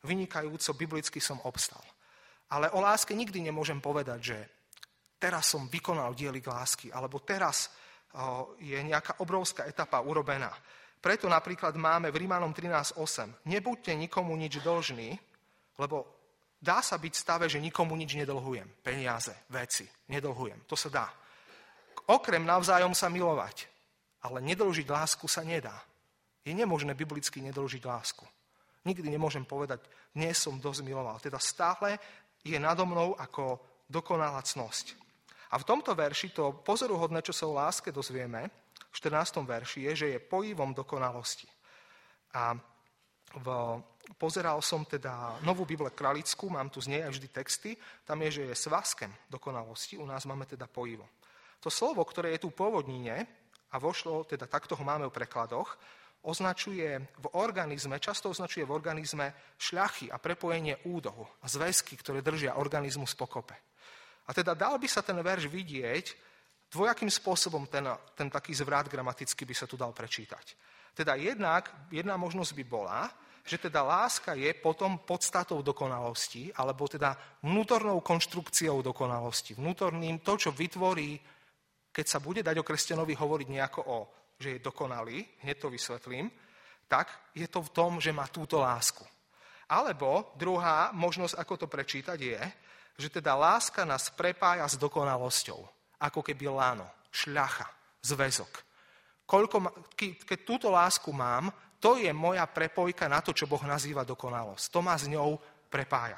vynikajúco, biblicky som obstal. Ale o láske nikdy nemôžem povedať, že teraz som vykonal dielik lásky, alebo teraz je nejaká obrovská etapa urobená. Preto napríklad máme v Rímanom trinásť osem. Nebuďte nikomu nič dlžní, lebo dá sa byť v stave, že nikomu nič nedlhujem. Peniaze, veci, nedlhujem. To sa dá. Okrem navzájom sa milovať, ale nedlžiť lásku sa nedá. Je nemožné biblicky nedlžiť lásku. Nikdy nemôžem povedať, dnes som dosť miloval. Teda stále je nado mnou ako dokonalá cnosť. A v tomto verši to pozoruhodné, čo sa o láske dozvieme, v štrnástom verši, je, že je pojivom dokonalosti. A v, pozeral som teda novú Bible Kralickú, mám tu z nej aj vždy texty, tam je, že je svazkem dokonalosti, u nás máme teda pojivo. To slovo, ktoré je tu v pôvodnine, a vošlo, teda takto ho máme v prekladoch, označuje v organizme, často označuje v organizme šľachy a prepojenie údohu a zväzky, ktoré držia organizmus pokope. A teda dal by sa ten verš vidieť, dvojakým spôsobom ten, ten taký zvrat gramaticky by sa tu dal prečítať. Teda jednak, jedna možnosť by bola, že teda láska je potom podstatou dokonalosti, alebo teda vnútornou konštrukciou dokonalosti, vnútorným to, čo vytvorí, keď sa bude dať o kresťanovi hovoriť nejako o že je dokonalý, hneď to vysvetlím, tak je to v tom, že má túto lásku. Alebo druhá možnosť, ako to prečítať, je, že teda láska nás prepája s dokonalosťou, ako keby lano, šľacha, zväzok. Koľko ma, keď túto lásku mám, to je moja prepojka na to, čo Boh nazýva dokonalosť. To ma s ňou prepája.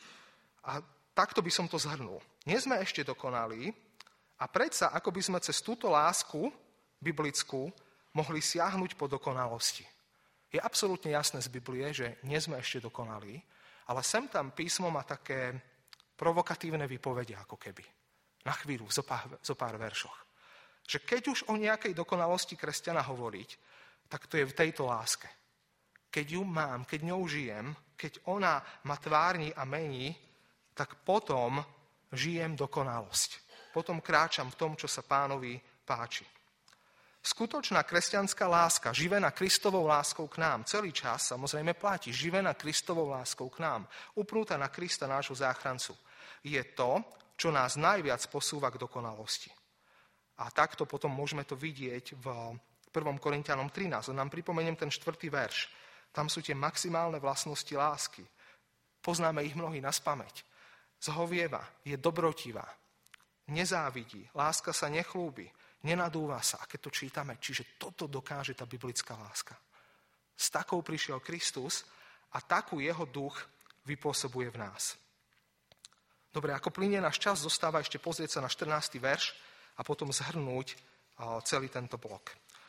A takto by som to zhrnul. Nie sme ešte dokonalí a predsa, ako by sme cez túto lásku biblickú mohli siahnuť po dokonalosti. Je absolútne jasné z Biblie, že nie sme ešte dokonalí, ale sem tam písmo má také provokatívne výpovede, ako keby. Na chvíľu, zo pár, zo pár veršoch. Že keď už o nejakej dokonalosti kresťana hovoriť, tak to je v tejto láske. Keď ju mám, keď ňou žijem, keď ona ma tvárni a mení, tak potom žijem dokonalosť. Potom kráčam v tom, čo sa Pánovi páči. Skutočná kresťanská láska, živená Kristovou láskou k nám, celý čas samozrejme platí, živená Kristovou láskou k nám, upnutá na Krista, nášho záchrancu, je to, čo nás najviac posúva k dokonalosti. A takto potom môžeme to vidieť v prvom Korinťanom trinásť. Nám pripomeniem ten štvrtý verš. Tam sú tie maximálne vlastnosti lásky. Poznáme ich mnohí naspamäť. Zhovieva, je dobrotivá, nezávidí, láska sa nechlúbi, nenadúva sa, a keď to čítame, čiže toto dokáže tá biblická láska. S takou prišiel Kristus a takú jeho duch vypôsobuje v nás. Dobre, ako plynie náš čas, zostáva ešte pozrieť sa na štrnásty verš a potom zhrnúť celý tento blok.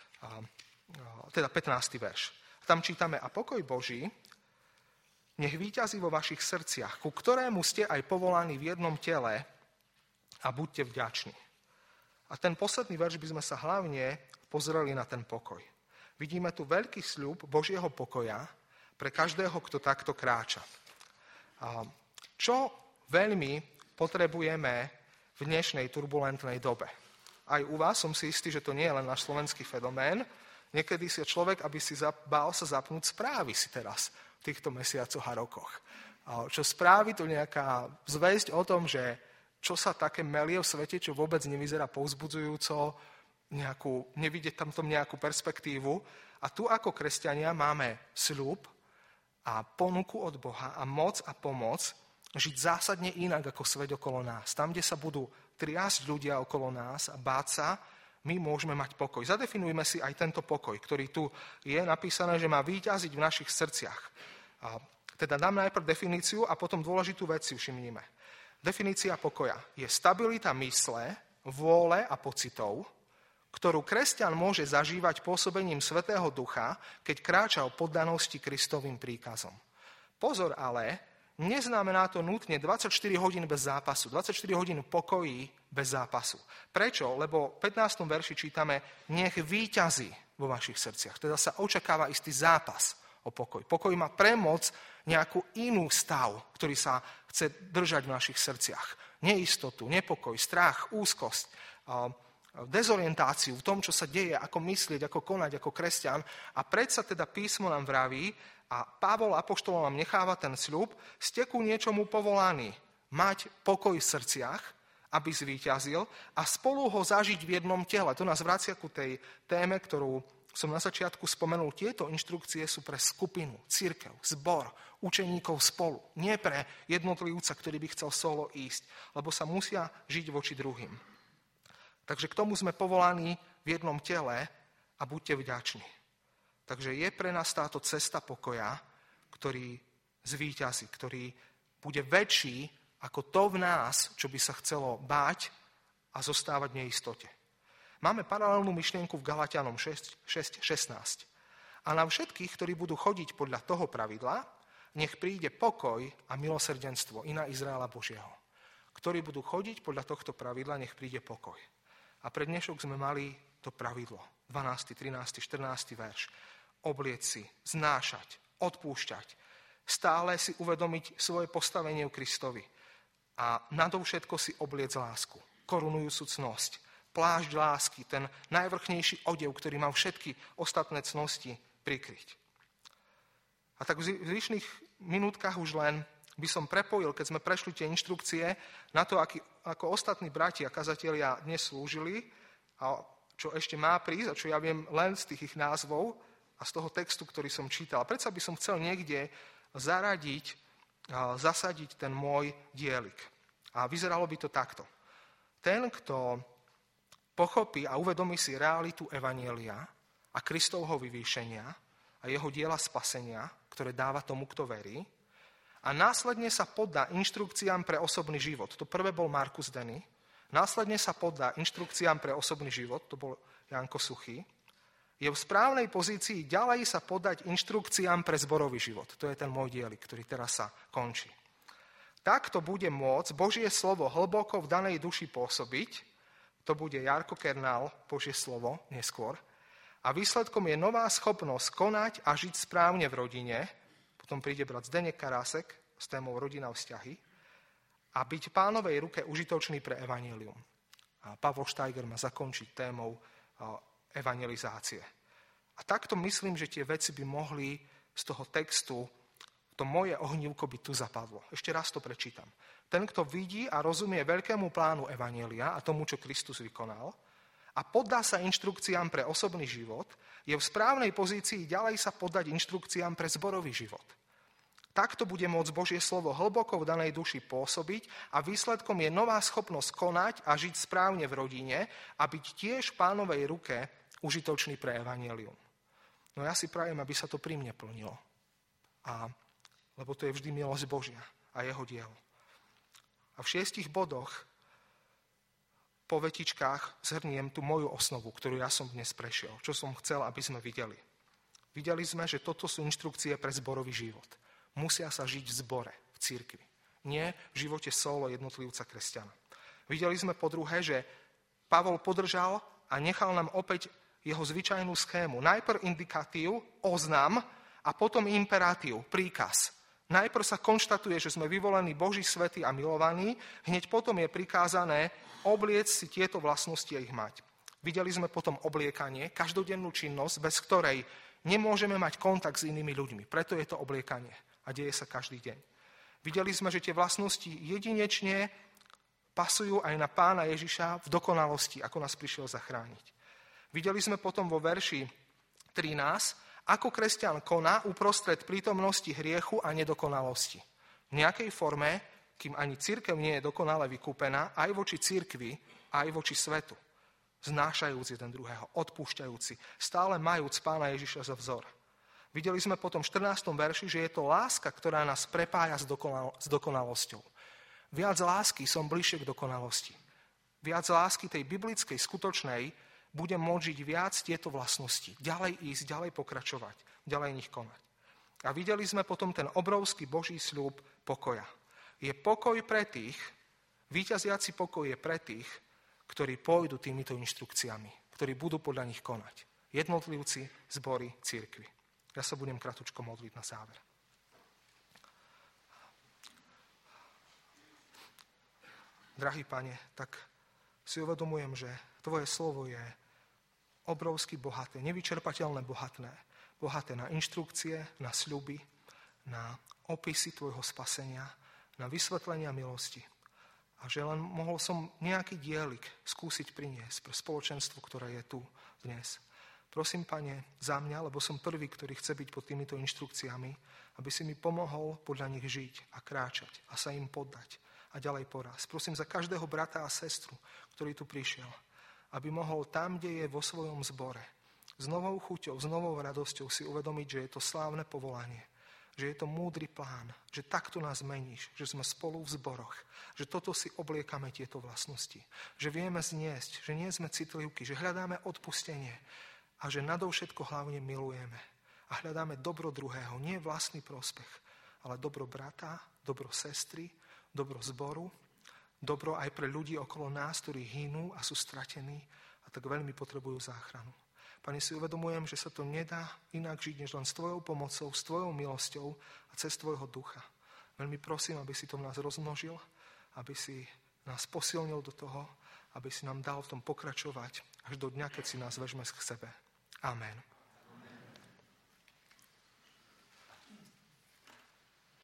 Teda pätnásty verš. Tam čítame, a pokoj Boží nech víťazí vo vašich srdciach, ku ktorému ste aj povolaní v jednom tele, a buďte vďační. A ten posledný verš by sme sa hlavne pozreli na ten pokoj. Vidíme tu veľký sľub Božieho pokoja pre každého, kto takto kráča. A čo veľmi potrebujeme v dnešnej turbulentnej dobe? Aj u vás som si istý, že to nie je len náš slovenský fenomén. Niekedy si človek, aby si bál sa zapnúť správy si teraz v týchto mesiacoch a rokoch. A čo správy, to nejaká zvesť o tom, že čo sa také melie v svete, čo vôbec nevyzerá povzbudzujúco, nejakú, nevidieť tam tom nejakú perspektívu. A tu ako kresťania máme sľub a ponuku od Boha a moc a pomoc žiť zásadne inak ako svet okolo nás. Tam, kde sa budú triasť ľudia okolo nás a báť sa, my môžeme mať pokoj. Zadefinujme si aj tento pokoj, ktorý tu je napísané, že má víťaziť v našich srdciach. A teda dám najprv definíciu a potom dôležitú vec si všimnime. Definícia pokoja je stabilita mysle, vôle a pocitov, ktorú kresťan môže zažívať pôsobením Svätého Ducha, keď kráča o poddanosti Kristovým príkazom. Pozor ale, neznamená to nutne dvadsaťštyri hodín bez zápasu, dvadsaťštyri hodín pokojí bez zápasu. Prečo? Lebo v pätnástom verši čítame, nech víťazí vo vašich srdciach. Teda sa očakáva istý zápas o pokoj. Pokoj má premoc nejakú inú stav, ktorý sa chce držať v našich srdciach. Neistotu, nepokoj, strach, úzkosť, dezorientáciu v tom, čo sa deje, ako myslieť, ako konať, ako kresťan. A predsa teda písmo nám vraví, a Pavol apoštol nám necháva ten sľub, ste ku niečomu povolaní, mať pokoj v srdciach, aby zvíťazil a spolu ho zažiť v jednom tele. To nás vracia ku tej téme, ktorú som na začiatku spomenul. Tieto inštrukcie sú pre skupinu, cirkev, zbor, učeníkov spolu. Nie pre jednotlivca, ktorý by chcel solo ísť, lebo sa musia žiť voči druhým. Takže k tomu sme povolaní v jednom tele a buďte vďační. Takže je pre nás táto cesta pokoja, ktorý zvíťazí, ktorý bude väčší ako to v nás, čo by sa chcelo báť a zostávať v neistote. Máme paralelnú myšlienku v Galatianom šesť šestnásť. A na všetkých, ktorí budú chodiť podľa toho pravidla, nech príde pokoj a milosrdenstvo i na Izraela Božieho. Ktorí budú chodiť podľa tohto pravidla, nech príde pokoj. A pre dnešok sme mali to pravidlo. dvanásty, trinásty, štrnásty verš. Oblieť si, znášať, odpúšťať. Stále si uvedomiť svoje postavenie v Kristovi. A nadovšetko si obliec lásku, korunujúcu cnosť, plášť lásky, ten najvrchnejší odev, ktorý má všetky ostatné cnosti prikryť. A tak v zvyšných minútkach už len by som prepojil, keď sme prešli tie inštrukcie, na to, aký, ako ostatní bratia kazatelia dnes slúžili a čo ešte má prísť a čo ja viem len z tých ich názvov a z toho textu, ktorý som čítal. A predsa by som chcel niekde zaradiť, zasadiť ten môj dielik. A vyzeralo by to takto. Ten, kto pochopí a uvedomí si realitu evanjelia a Kristovho vyvýšenia a jeho diela spasenia, ktoré dáva tomu, kto verí, a následne sa poddá inštrukciám pre osobný život. To prvé bol Markus Denny. Následne sa poddá inštrukciám pre osobný život, to bol Janko Suchý. Je v správnej pozícii ďalej sa podať inštrukciám pre zborový život. To je ten môj dielik, ktorý teraz sa končí. Takto bude môcť Božie slovo hlboko v danej duši pôsobiť, to bude Jarko Kernál, Božie slovo, neskôr, a výsledkom je nová schopnosť konať a žiť správne v rodine, potom príde brat Zdeněk Karásek s témou rodina vzťahy, a byť Pánovej ruke užitočný pre evanjelium. A Pavol Steiger má zakončiť témou evangelizácie. A takto myslím, že tie veci by mohli z toho textu, to moje ohnívko by tu zapadlo. Ešte raz to prečítam. Ten, kto vidí a rozumie veľkému plánu evanjelia a tomu, čo Kristus vykonal, a poddá sa inštrukciám pre osobný život, je v správnej pozícii ďalej sa poddať inštrukciám pre zborový život. Takto bude môcť Božie slovo hlboko v danej duši pôsobiť a výsledkom je nová schopnosť konať a žiť správne v rodine a byť tiež v Pánovej ruke užitočný pre evanjelium. No ja si prajem, aby sa to pri mne plnilo. A, lebo to je vždy milosť Božia a jeho dielo. A v šiestich bodoch po vetičkách zhrniem tú moju osnovu, ktorú ja som dnes prešiel, čo som chcel, aby sme videli. Videli sme, že toto sú inštrukcie pre zborový život. Musia sa žiť v zbore, v cirkvi. Nie v živote solo jednotlivca kresťana. Videli sme po druhé, že Pavol podržal a nechal nám opäť jeho zvyčajnú schému. Najprv indikatív, oznam a potom imperatív, príkaz. Najprv sa konštatuje, že sme vyvolení Boží svätí a milovaní, hneď potom je prikázané obliec si tieto vlastnosti a ich mať. Videli sme potom obliekanie, každodennú činnosť, bez ktorej nemôžeme mať kontakt s inými ľuďmi. Preto je to obliekanie a deje sa každý deň. Videli sme, že tie vlastnosti jedinečne pasujú aj na Pána Ježiša v dokonalosti, ako nás prišiel zachrániť. Videli sme potom vo verši trinásť, ako kresťan koná uprostred prítomnosti hriechu a nedokonalosti. V nejakej forme, kým ani cirkev nie je dokonale vykúpená, aj voči cirkvi, aj voči svetu. Znášajúc jeden druhého, odpúšťajúci, stále majúc Pána Ježiša za vzor. Videli sme potom v štrnástom verši, že je to láska, ktorá nás prepája s, dokonal- s dokonalosťou. Viac lásky som bližšie k dokonalosti. Viac lásky tej biblickej, skutočnej, budem môcť žiť viac tieto vlastnosti. Ďalej ísť, ďalej pokračovať, ďalej nich konať. A videli sme potom ten obrovský Boží sľub pokoja. Je pokoj pre tých, víťaziaci pokoj je pre tých, ktorí pôjdu týmito inštrukciami, ktorí budú podľa nich konať. Jednotlivci, zbory, cirkvi. Ja sa budem kratučko modliť na záver. Drahý Pane, tak si uvedomujem, že tvoje slovo je obrovsky bohaté, nevyčerpateľné bohatné. Bohaté na inštrukcie, na sľuby, na opisy tvojho spasenia, na vysvetlenia milosti. A že len mohol som nejaký dielik skúsiť priniesť pre spoločenstvo, ktoré je tu dnes. Prosím, Pane, za mňa, lebo som prvý, ktorý chce byť pod týmito inštrukciami, aby si mi pomohol podľa nich žiť a kráčať a sa im poddať a ďalej poraz. Prosím za každého brata a sestru, ktorý tu prišiel, aby mohol tam, kde je vo svojom zbore, s novou chuťou, s novou radosťou si uvedomiť, že je to slávne povolanie, že je to múdry plán, že takto nás meníš, že sme spolu v zboroch, že toto si obliekame tieto vlastnosti, že vieme zniesť, že nie sme citlivky, že hľadáme odpustenie a že nadovšetko hlavne milujeme a hľadáme dobro druhého, nie vlastný prospech, ale dobro brata, dobro sestry, dobro zboru, dobro aj pre ľudí okolo nás, ktorí hynú a sú stratení a tak veľmi potrebujú záchranu. Pane, si uvedomujem, že sa to nedá inak žiť, než len s tvojou pomocou, s tvojou milosťou a cez tvojho ducha. Veľmi prosím, aby si to v nás rozmnožil, aby si nás posilnil do toho, aby si nám dal v tom pokračovať až do dňa, keď si nás vežme k sebe. Amen.